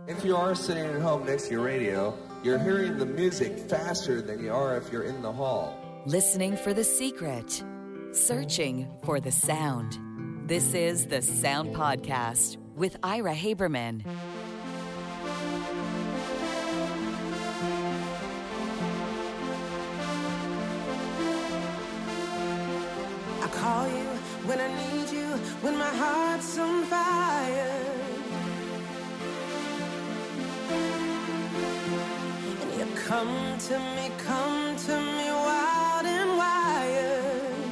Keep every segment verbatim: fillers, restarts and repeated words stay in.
If you are sitting at home next to your radio, you're hearing the music faster than you are if you're in the hall. Listening for the secret. Searching for the sound. This is the Sound Podcast with Ira Haberman. I call you when I need you, when my heart's on fire. And you come to me, come to me wild and wired.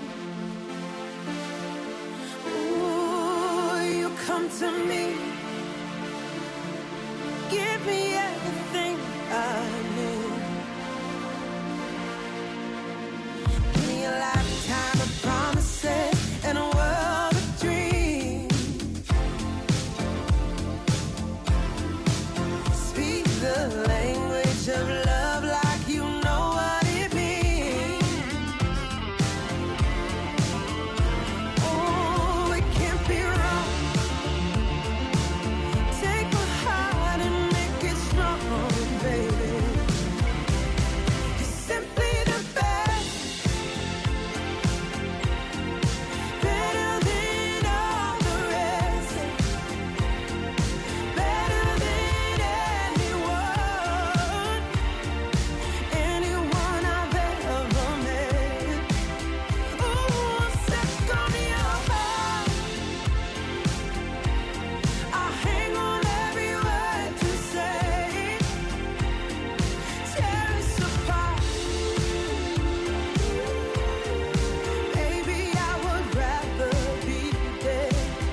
Ooh, you come to me, give me everything I need. Give me a lifetime of promises and a world of dreams. Speak the language of love like you know what it means. Oh, it can't be wrong. Take my heart and make it strong, baby. You're simply the best. Better than all the rest. Better than anyone. Anyone I've ever met. Ooh, I'm stuck on your heart. I hang on every word you say. Tear us apart. Baby, I would rather be dead.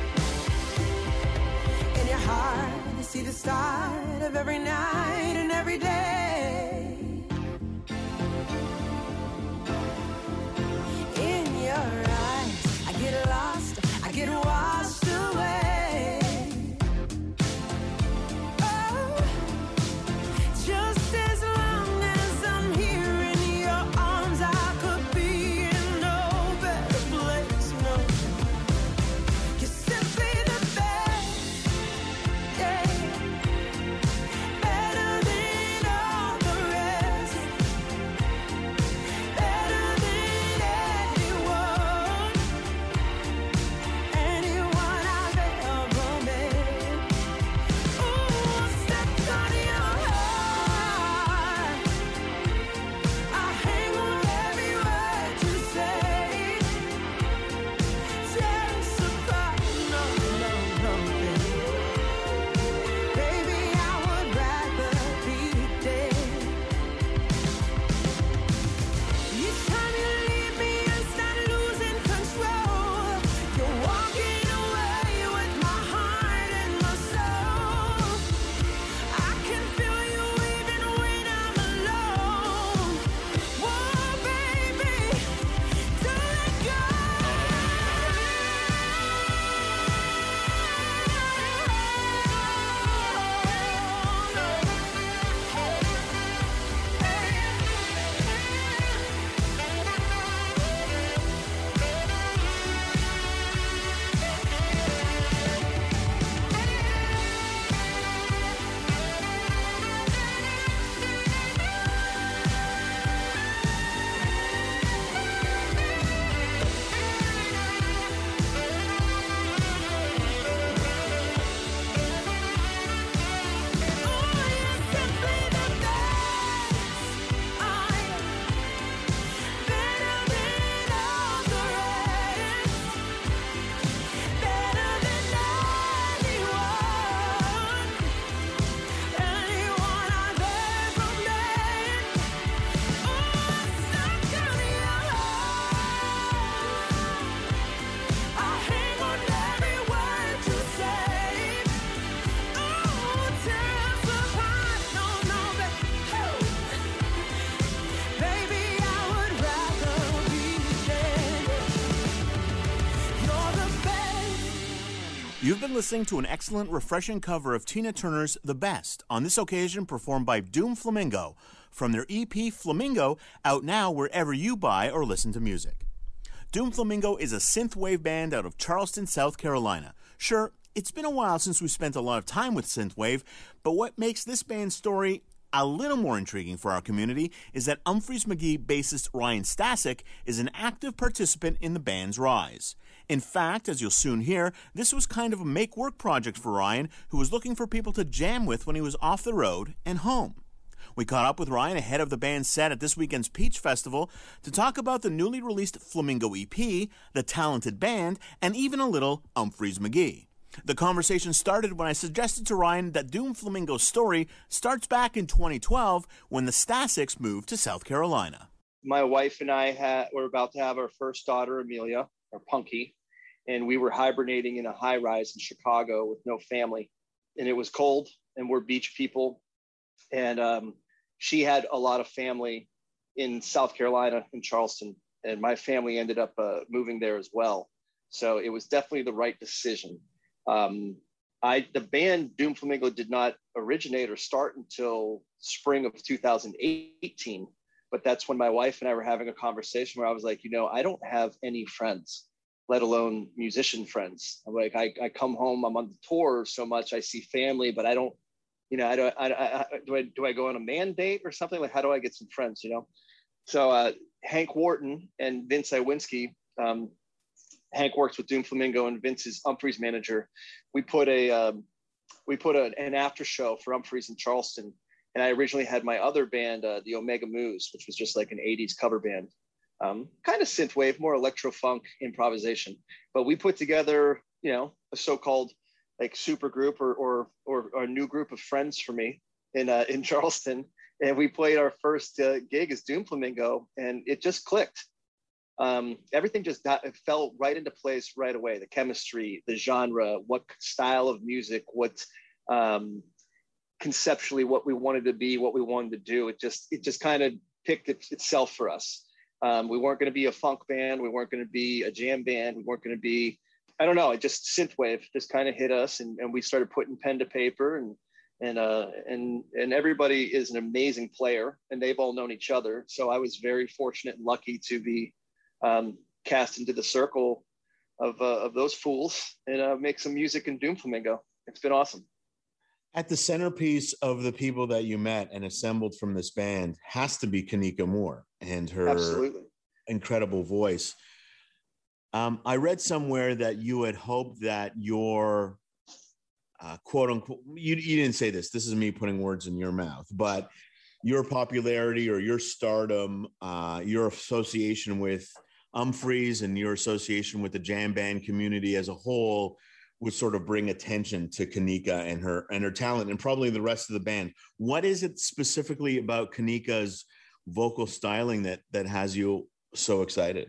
In your heart, I see the start of every night and every day. In your eyes, I get lost, I get washed away. Oh, just as long as I'm here in your arms, I could be in no better place, no. You're simply the best, yeah. Better than all the rest. Better than anyone. Anyone I've ever met. Ooh, I'm stuck on your heart. I hang on every word you say. Tear us apart, no, no, no, baby. Baby, I would rather be dead. Each time you leave me, I start losing control. You're walking away with my heart and my soul. I can feel you even when I'm alone. Whoa, baby, don't let go. You've been listening to an excellent, refreshing cover of Tina Turner's The Best, on this occasion performed by Doom Flamingo, from their E P Flamingo, out now wherever you buy or listen to music. Doom Flamingo is a synthwave band out of Charleston, South Carolina. Sure, it's been a while since we spent a lot of time with synthwave, but what makes this band's story a little more intriguing for our community is that Umphrey's McGee bassist Ryan Stasek is an active participant in the band's rise. In fact, as you'll soon hear, this was kind of a make-work project for Ryan, who was looking for people to jam with when he was off the road and home. We caught up with Ryan ahead of the band's set at this weekend's Peach Festival to talk about the newly released Flamingo E P, the talented band, and even a little Umphrey's McGee. The conversation started when I suggested to Ryan that Doom Flamingo's story starts back in twenty twelve when the Staseks moved to South Carolina. My wife and I had, were about to have our first daughter, Amelia, or Punky, and we were hibernating in a high-rise in Chicago with no family. And it was cold, and we're beach people. And um, she had a lot of family in South Carolina, in Charleston, and my family ended up uh, moving there as well. So it was definitely the right decision. Um, I, the band Doom Flamingo did not originate or start until spring of two thousand eighteen, but that's when my wife and I were having a conversation where I was like, you know, I don't have any friends, let alone musician friends. I'm like, I, I come home, I'm on the tour so much, I see family, but I don't, you know, I don't, I, I, I, do I, do I go on a man date or something? Like, how do I get some friends, you know? So uh, Hank Wharton and Vince Iwinski, um, Hank works with Doom Flamingo and Vince is Umphrey's manager. We put a um, we put a, an after show for Umphrey's in Charleston, and I originally had my other band, uh, the Omega Moose, which was just like an eighties cover band, um, kind of synthwave, more electro funk improvisation. But we put together, you know, a so-called like super group or or or, or a new group of friends for me in uh, in Charleston, and we played our first uh, gig as Doom Flamingo, and it just clicked. Um, everything just got, it fell right into place right away. The chemistry, the genre, what style of music, what um, conceptually what we wanted to be, what we wanted to do. It just it just kind of picked it, itself for us. Um, we weren't going to be a funk band. We weren't going to be a jam band. We weren't going to be, I don't know, it just synthwave just kind of hit us, and, and we started putting pen to paper, and and uh, and and everybody is an amazing player, and they've all known each other. So I was very fortunate and lucky to be Um, cast into the circle of uh, of those fools and uh, make some music in Doom Flamingo. It's been awesome. At the centerpiece of the people that you met and assembled from this band has to be Kanika Moore and her Absolutely. incredible voice. Um, I read somewhere that you had hoped that your uh, quote unquote, you, you didn't say this, this is me putting words in your mouth, but your popularity or your stardom, uh, your association with Umphrey's and your association with the jam band community as a whole would sort of bring attention to Kanika and her and her talent, and probably the rest of the band. What is it specifically about Kanika's vocal styling that that has you so excited?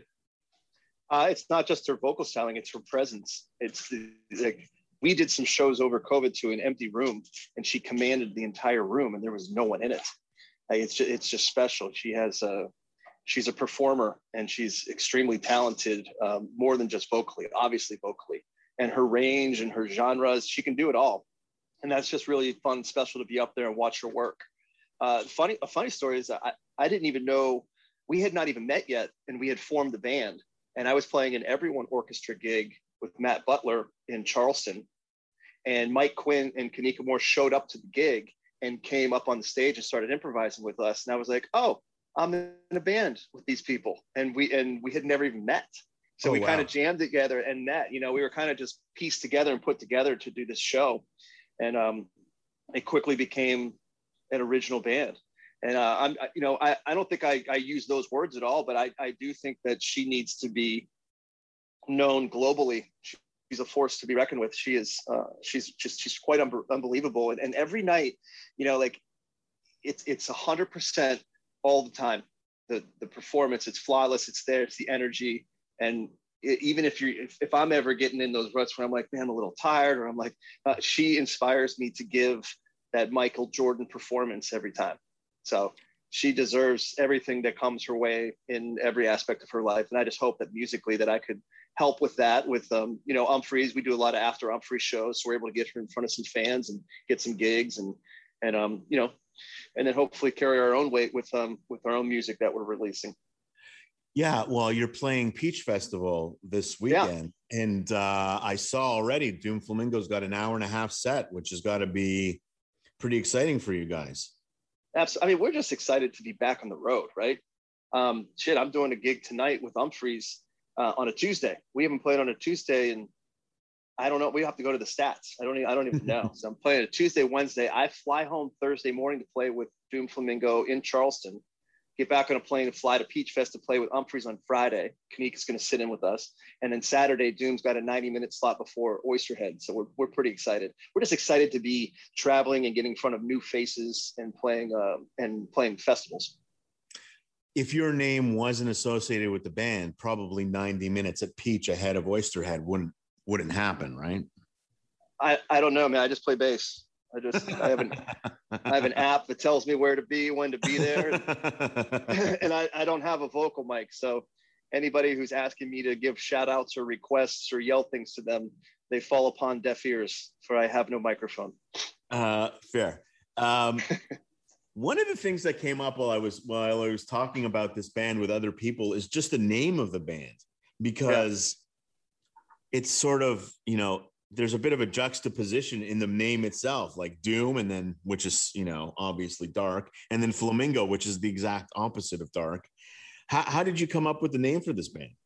Uh, it's not just her vocal styling; it's her presence. It's like we did some shows over COVID to an empty room, and she commanded the entire room, and there was no one in it. Like, it's just, it's just special. She has a she's a performer, and she's extremely talented, um, more than just vocally, obviously vocally, and her range and her genres, she can do it all. And that's just really fun, special to be up there and watch her work. Uh, funny, a funny story is that I, I didn't even know, we had not even met yet, and we had formed the band. And I was playing an Everyone Orchestra gig with Matt Butler in Charleston. And Mike Quinn and Kanika Moore showed up to the gig and came up on the stage and started improvising with us. And I was like, oh, I'm in a band with these people. And we and we had never even met. So oh, we wow. kind of jammed together and met. You know, we were kind of just pieced together and put together to do this show. And um, it quickly became an original band. And uh, I'm, you know, I, I don't think I, I use those words at all, but I, I do think that she needs to be known globally. She's a force to be reckoned with. She is, uh, she's just, she's quite un- unbelievable. And, and every night, you know, like it's, it's a hundred percent all the time. The, the performance, it's flawless. It's there. It's the energy. And it, even if you're, if, if I'm ever getting in those ruts where I'm like, man, I'm a little tired, or I'm like, uh, she inspires me to give that Michael Jordan performance every time. So she deserves everything that comes her way in every aspect of her life. And I just hope that musically that I could help with that with, um, you know, Umphrey's. We do a lot of after Umphrey shows. So we're able to get her in front of some fans and get some gigs and, and um, you know, and then hopefully carry our own weight with, um, with our own music that we're releasing. Yeah, well, you're playing Peach Festival this weekend, yeah. and uh, I saw already Doom Flamingo's got an hour and a half set, which has got to be pretty exciting for you guys. Absolutely. I mean, we're just excited to be back on the road, right? Um, shit, I'm doing a gig tonight with Umphreys uh, on a Tuesday. We haven't played on a Tuesday, and I don't know. We have to go to the stats. I don't. Even, I don't even know. So I'm playing a Tuesday, Wednesday. I fly home Thursday morning to play with Doom Flamingo in Charleston. Get back on a plane and fly to Peach Fest to play with Umphreys on Friday. Kanika's going to sit in with us. And then Saturday, Doom's got a ninety minute slot before Oysterhead. So we're, we're pretty excited. We're just excited to be traveling and getting in front of new faces and playing uh, and playing festivals. If your name wasn't associated with the band, probably ninety minutes at Peach ahead of Oysterhead wouldn't, wouldn't happen, right? I, I don't know, man. I just play bass. I just I have an I have an app that tells me where to be, when to be there, and I, I don't have a vocal mic. So anybody who's asking me to give shout outs or requests or yell things to them, they fall upon deaf ears, for I have no microphone. Uh, fair. Um, one of the things that came up while I was while I was talking about this band with other people is just the name of the band, because yeah. it's sort of, you know, there's a bit of a juxtaposition in the name itself, like Doom, and then, which is, you know, obviously dark, and then Flamingo, which is the exact opposite of dark. How, how did you come up with the name for this band?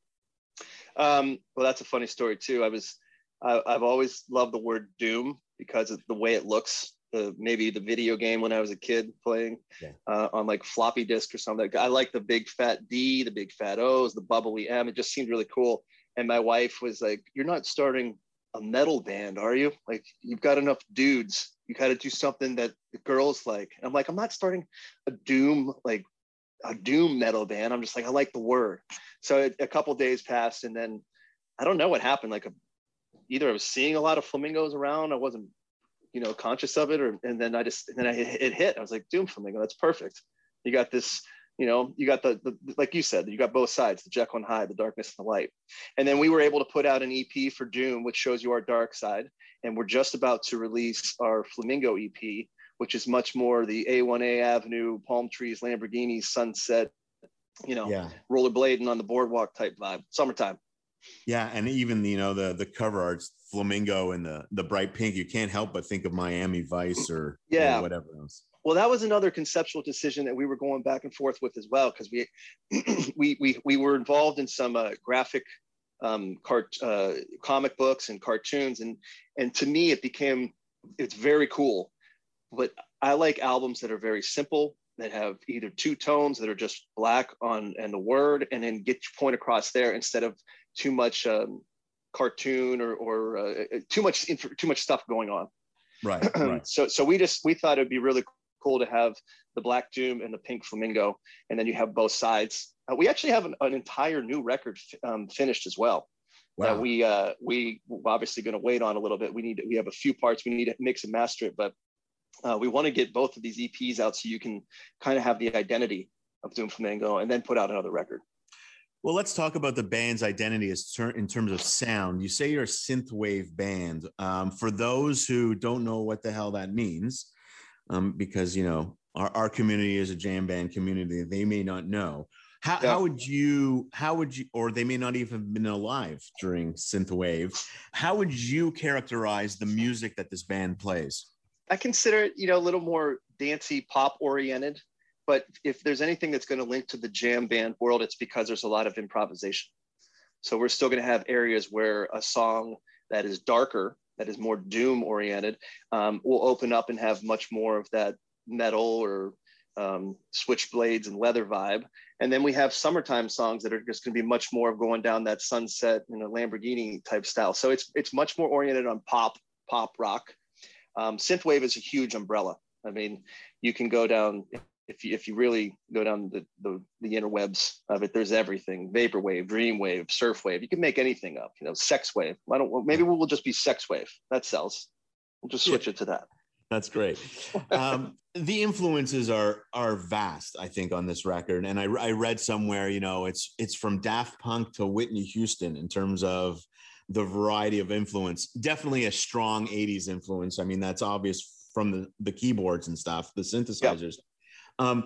Um, well, that's a funny story too. I was, I, I've always loved the word Doom because of the way it looks. Uh, maybe the video game when I was a kid playing yeah. uh, on like floppy disk or something. I like the big fat D, the big fat O's, the bubbly M. It just seemed really cool. And my wife was like, "You're not starting a metal band, are you? Like, you've got enough dudes. You got to do something that the girls like." And I'm like, "I'm not starting a doom, like a doom metal band. I'm just like, I like the word." So it, a couple days passed, and then I don't know what happened. Like, a, either I was seeing a lot of flamingos around, I wasn't, you know, conscious of it, or and then I just and then I it hit. I was like, Doom Flamingo, that's perfect. You got this. You know, you got the, the, like you said, you got both sides, the Jekyll and Hyde, the darkness and the light. And then we were able to put out an E P for Doom, which shows you our dark side. And we're just about to release our Flamingo E P, which is much more the A one A Avenue, palm trees, Lamborghinis, sunset, you know, yeah. rollerblading on the boardwalk type vibe, summertime. Yeah. And even, you know, the, the cover art's Flamingo and the, the bright pink, you can't help but think of Miami Vice or, yeah. or whatever else. Well, that was another conceptual decision that we were going back and forth with as well, because we, we we we were involved in some uh, graphic um, cart, uh, comic books and cartoons, and and to me it became it's very cool. But I like albums that are very simple, that have either two tones that are just black on and the word, and then get your point across there instead of too much um, cartoon or or uh, too much too much stuff going on. Right. right. so so we just we thought it'd be really cool to have the black Doom and the pink Flamingo, and then you have both sides. Uh, we actually have an, an entire new record um, finished as well. Wow. That we uh, we we're obviously going to wait on a little bit. We need we have a few parts we need to mix and master it, but uh, we want to get both of these E Ps out so you can kind of have the identity of Doom Flamingo and then put out another record. Well, let's talk about the band's identity as ter- in terms of sound. You say you're a synthwave band. Um, for those who don't know what the hell that means, Um, because, you know, our, our community is a jam band community. They may not know. How, yeah. how would you, how would you, or they may not even have been alive during synthwave. How would you characterize the music that this band plays? I consider it, you know, a little more dancey, pop oriented. But if there's anything that's going to link to the jam band world, it's because there's a lot of improvisation. So we're still going to have areas where a song that is darker, that is more doom oriented, um, will open up and have much more of that metal or um, switchblades and leather vibe. And then we have summertime songs that are just going to be much more of going down that sunset, you know, Lamborghini type style. So it's it's much more oriented on pop, pop rock. Um, synthwave is a huge umbrella. I mean, you can go down, if you, if you really go down the, the, the interwebs of it, there's everything: vaporwave, dreamwave, surfwave. You can make anything up, you know, sex wave. I don't, maybe we'll just be sex wave. That sells. We'll just switch yeah. it to that. That's great. Um, the influences are are vast, I think, on this record. And I, I read somewhere, you know, it's it's from Daft Punk to Whitney Houston in terms of the variety of influence. Definitely a strong eighties influence. I mean, that's obvious from the, the keyboards and stuff, the synthesizers. Yeah. Um,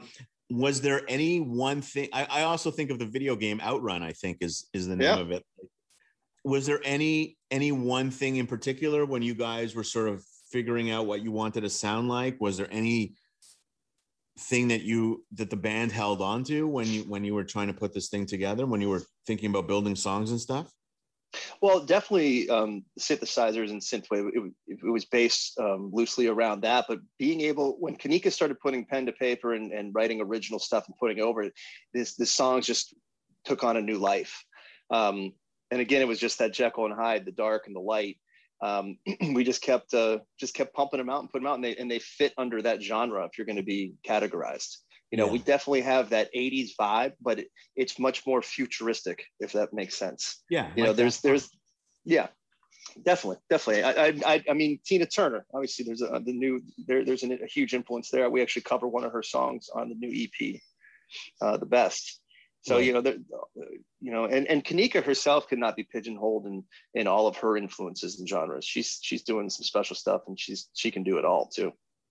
was there any one thing? I, I also think of the video game Outrun, I think is is the name yeah. of it. Was there any any one thing in particular when you guys were sort of figuring out what you wanted to sound like? Was there any thing that you that the band held on to when you when you were trying to put this thing together, when you were thinking about building songs and stuff? Well, definitely um, synthesizers and synthwave. It, it, it was based um, loosely around that, but being able, when Kanika started putting pen to paper and, and writing original stuff and putting over it, this this songs just took on a new life. Um, and again, it was just that Jekyll and Hyde, the dark and the light. Um, we just kept uh, just kept pumping them out and putting them out, and they and they fit under that genre if you're going to be categorized. You know, yeah. we definitely have that eighties vibe, but it, it's much more futuristic, if that makes sense. Yeah. You know, like there's, that. there's, yeah, definitely, definitely. I, I, I mean, Tina Turner, obviously there's a, the new, there, there's an, a huge influence there. We actually cover one of her songs on the new E P, uh, The Best. So, right. you know, the, you know, and, and Kanika herself could not be pigeonholed in, in all of her influences and genres. She's, she's doing some special stuff, and she's, she can do it all too.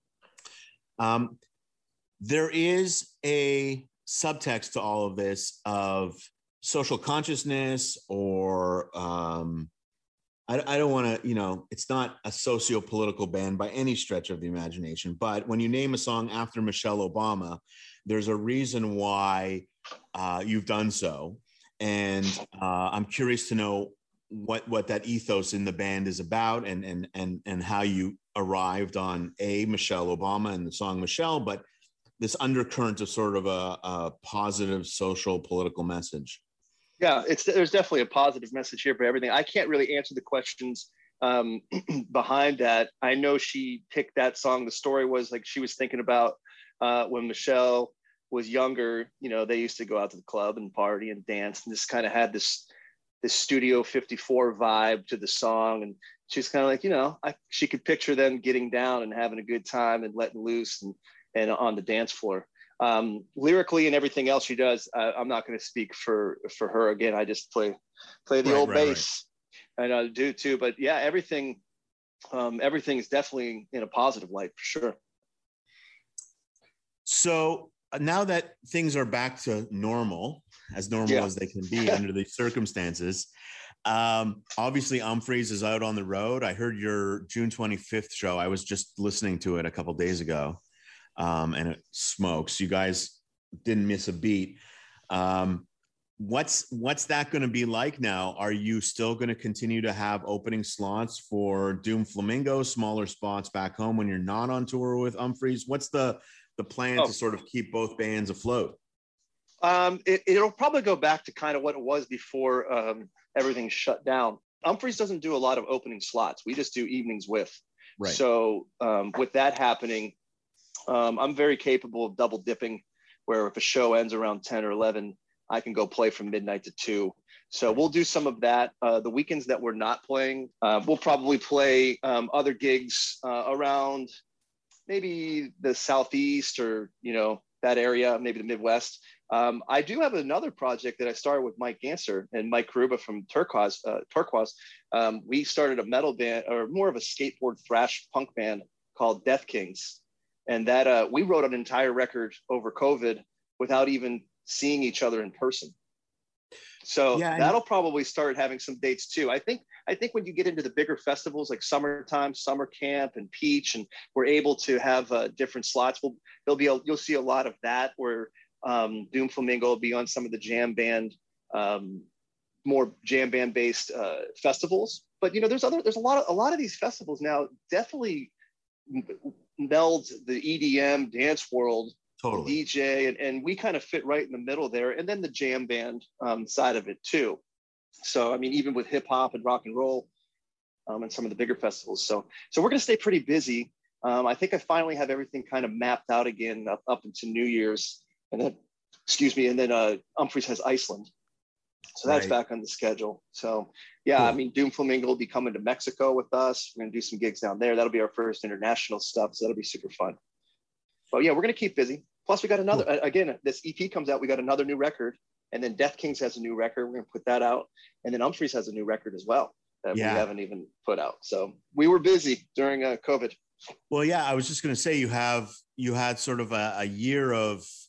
Um, There is a subtext to all of this of social consciousness, or um, I, I don't want to, you know, it's not a socio-political band by any stretch of the imagination, but when you name a song after Michelle Obama, there's a reason why uh, you've done so. And uh, I'm curious to know what, what that ethos in the band is about, and, and, and, and how you arrived on a Michelle Obama and the song Michelle, but this undercurrent of sort of a, a positive social political message. Yeah, it's there's definitely a positive message here for everything. I can't really answer the questions um, behind that. I know she picked that song. The story was like she was thinking about uh, when Michelle was younger. You know, they used to go out to the club and party and dance, and just kind of had this this Studio fifty-four vibe to the song. And she's kind of like, you know, I, she could picture them getting down and having a good time and letting loose and and on the dance floor. Um, lyrically and everything else she does, uh, I'm not going to speak for for her. Again, I just play play the right, old right, bass, right. and I do too. But yeah, everything um, everything is definitely in a positive light for sure. So now that things are back to normal, as normal yeah. as they can be under these circumstances, um, obviously Umphrey's is out on the road. I heard your June twenty-fifth show. I was just listening to it a couple days ago. Um, and it smokes. You guys didn't miss a beat. Um, what's what's that going to be like now? Are you still going to continue to have opening slots for Doomed Flamingo, smaller spots back home when you're not on tour with Umphrey's? What's the the plan oh. to sort of keep both bands afloat? Um, it, it'll probably go back to kind of what it was before um, everything shut down. Umphrey's doesn't do a lot of opening slots. We just do evenings with. Right. So um, with that happening, Um, I'm very capable of double dipping, where if a show ends around ten or eleven, I can go play from midnight to two. So we'll do some of that. Uh, the weekends that we're not playing, uh, we'll probably play um, other gigs uh, around maybe the Southeast or, you know, that area, maybe the Midwest. Um, I do have another project that I started with Mike Ganser and Mike Karuba from Turquoise. Uh, Turquoise. Um, we started a metal band, or more of a skateboard thrash punk band called Death Kings. And that uh, we wrote an entire record over COVID without even seeing each other in person. So yeah, that'll probably start having some dates too. I think I think when you get into the bigger festivals like Summertime, Summer Camp, and Peach, and we're able to have uh, different slots, we'll, there'll be a, you'll see a lot of that where um, Doomed Flamingo will be on some of the jam band, um, more jam band based uh, festivals. But you know, there's other there's a lot of a lot of these festivals now definitely meld the E D M dance world, totally. D J, and, and we kind of fit right in the middle there. And then the jam band um, side of it too. So, I mean, even with hip hop and rock and roll um, and some of the bigger festivals. So, so we're going to stay pretty busy. Um, I think I finally have everything kind of mapped out again up, up into New Year's. And then, excuse me, and then uh, Umphrey's has Iceland. So that's right. back on the schedule. So yeah, cool. I mean, Doomed Flamingo will be coming to Mexico with us. We're going to do some gigs down there. That'll be our first international stuff. So that'll be super fun. But yeah, we're going to keep busy. Plus we got another, cool. again, this E P comes out. We got another new record, and then Death Kings has a new record. We're going to put that out. And then Umphrey's has a new record as well that yeah. we haven't even put out. So we were busy during uh, COVID. Well, yeah, I was just going to say you have, you had sort of a, a year of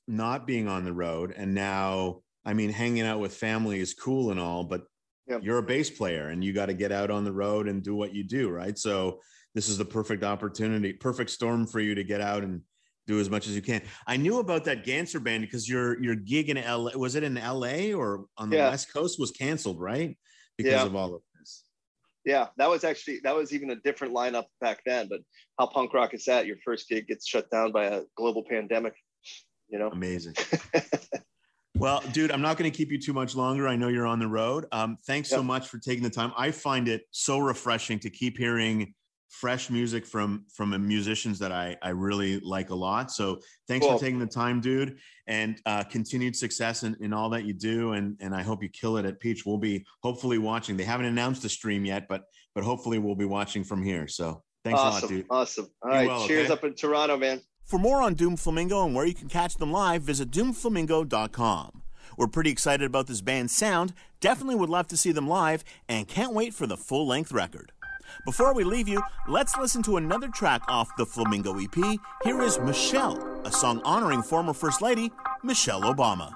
not being on the road, and now, I mean, hanging out with family is cool and all, but yep. you're a bass player and you got to get out on the road and do what you do, right? So this is the perfect opportunity, perfect storm for you to get out and do as much as you can. I knew about that Ganser band because your your gig in L A, was it in L A or on the yeah. West Coast, was canceled, right? Because yeah. of all of this. Yeah, that was actually, that was even a different lineup back then, but how punk rock is that? Your first gig gets shut down by a global pandemic, you know? Amazing. Well, dude, I'm not going to keep you too much longer. I know you're on the road. Um, thanks yep. so much for taking the time. I find it so refreshing to keep hearing fresh music from from musicians that I, I really like a lot. So thanks cool. for taking the time, dude, and uh, continued success in, in all that you do. And, and I hope you kill it at Peach. We'll be hopefully watching. They haven't announced the stream yet, but but hopefully we'll be watching from here. So thanks awesome. a lot, dude. Awesome. All right. Well, cheers okay? up in Toronto, man. For more on Doomed Flamingo and where you can catch them live, visit doomed flamingo dot com. We're pretty excited about this band's sound, definitely would love to see them live, and can't wait for the full-length record. Before we leave you, let's listen to another track off the Flamingo E P. Here is Michelle, a song honoring former First Lady Michelle Obama.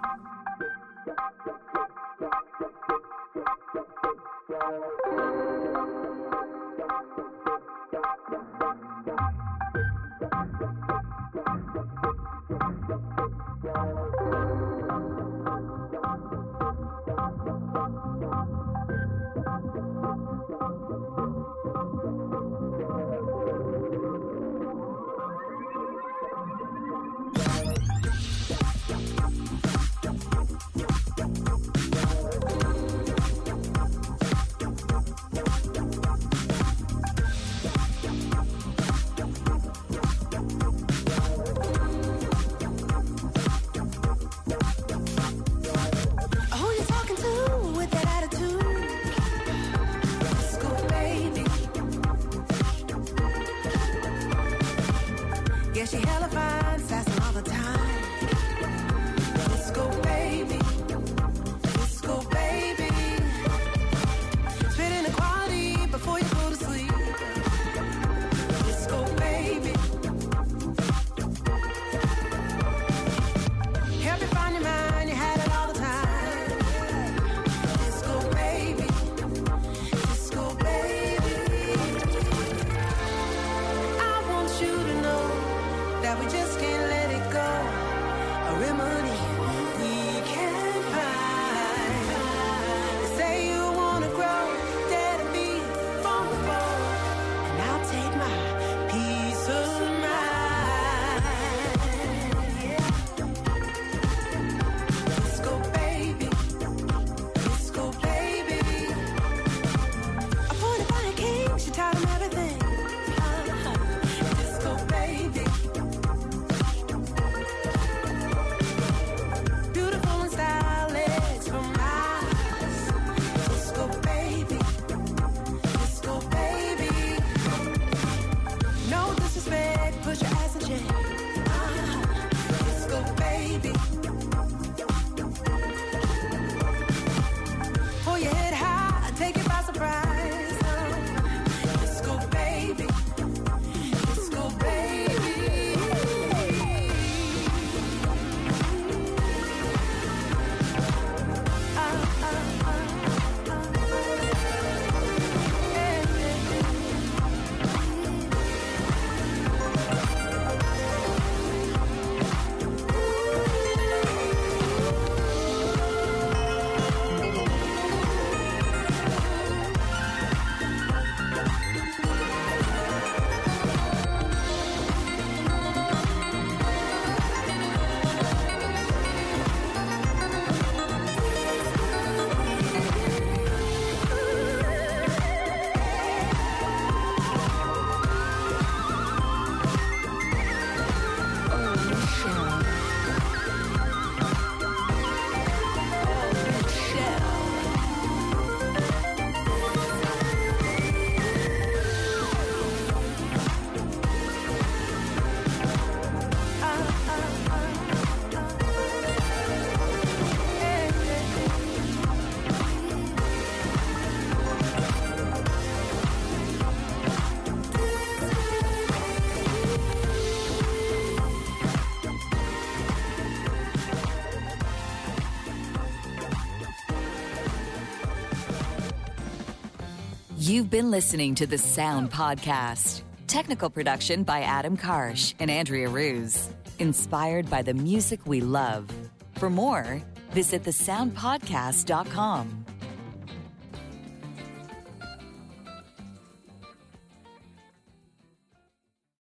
You've been listening to the Sound Podcast. Technical production by Adam Karsh and Andrea Ruse. Inspired by the music we love. For more, visit the sound podcast dot com.